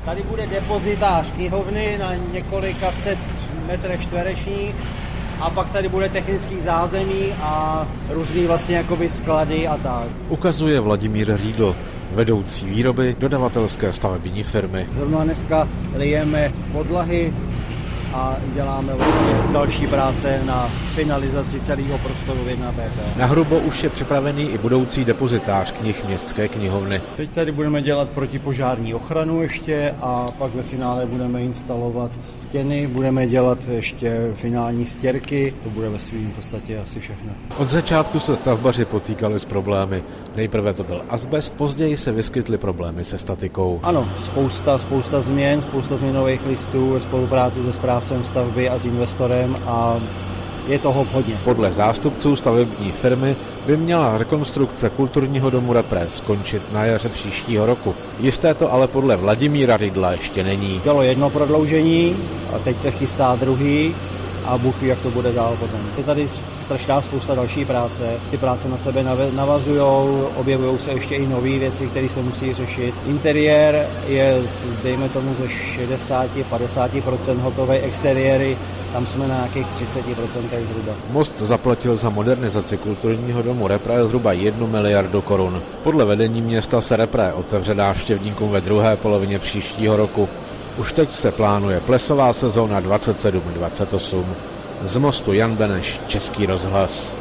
Tady bude depozitář knihovny na několika set metrech čtverečních a pak tady bude technický zázemí a různý vlastně jakoby sklady a tak. Ukazuje Vladimír Riedl, vedoucí výroby dodavatelské stavební firmy. Zrovna dneska lijeme podlahy a děláme vlastně další práce na finalizaci celého prostoru 1PP. Na hrubo už je připravený i budoucí depozitář knih Městské knihovny. Teď tady budeme dělat protipožární ochranu ještě a pak ve finále budeme instalovat stěny, budeme dělat ještě finální stěrky, to bude ve svým podstatě asi všechno. Od začátku se stavbaři potýkali s problémy. Nejprve to byl azbest, později se vyskytly problémy se statikou. Ano, spousta změn, spousta změnových listů ve spolupráci se správcem stavby a s investorem a je toho hodně. Podle zástupců stavební firmy by měla rekonstrukce kulturního domu Repres skončit na jaře příštího roku. Jisté to ale podle Vladimíra Riedla ještě není. Bylo jedno prodloužení a teď se chystá druhý a Bůh ví, jak to bude dál potom. Je tady strašná spousta další práce. Ty práce na sebe navazujou, objevují se ještě i nové věci, které se musí řešit. Interiér je, dejme tomu, ze 60-50% hotový, exteriéry tam jsme na nějakých 30% zhruba. Most zaplatil za modernizaci kulturního domu Repres zhruba 1 miliardu korun. Podle vedení města se Repres otevře návštěvníkům ve druhé polovině příštího roku. Už teď se plánuje plesová sezóna 27-28. Z Mostu Jan Beneš, Český rozhlas.